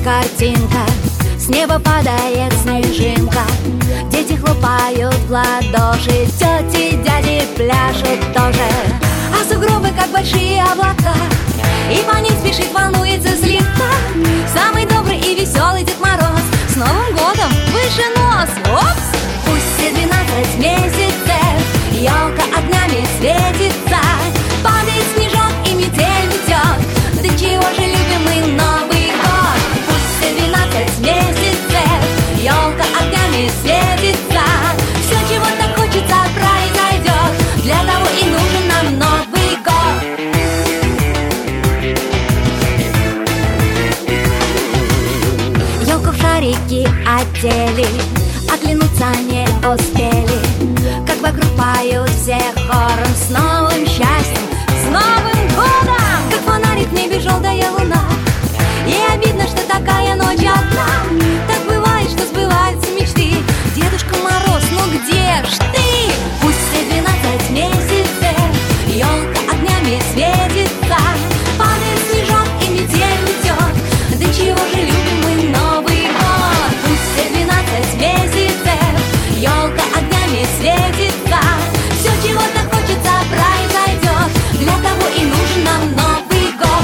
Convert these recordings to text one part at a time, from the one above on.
картинка, с неба падает снежинка, дети хлопают в ладоши, тети, дяди пляшут тоже. А сугробы, как большие облака, и по ним спешит, волнуется слегка самый добрый и веселый Дед Мороз. С Новым годом выше нос! Опс! Пусть все 12 месяцев елка огнями светится, падает снежок и метель метет. Да чего же любим мы Новый год? Пусть все 12 месяцев елка огнями светится, все, чего так хочется, произойдет. Для того и нужен нам Новый год. Елку в шарики одели, оглянуться не успели, как вокруг поют все хором: с новым счастьем, с Новым годом! Как фонарик в небе желтая луна, и обидно, что такая ночь одна. Так бывает, что сбываются мечты. Дедушка Мороз, ну где ж ты? Пусть все 12 месяцев елка огнями светится, падает снежок и метель метет. Да чего же любим мы Новый год? Пусть все 12 месяцев елка огнями светится, все, чего так хочется, произойдет. Для того и нужен нам Новый год.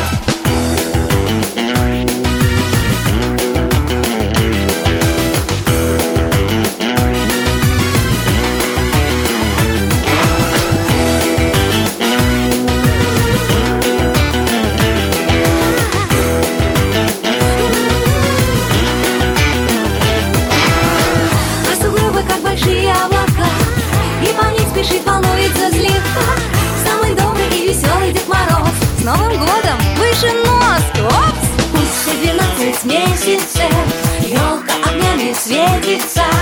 А сугробы, как большие облака, и по ним спешит, волнуется слегка самый добрый и веселый Дед Мороз. С Новым годом выше нос! Опс! Пусть все 12 месяцев елка огнями светится,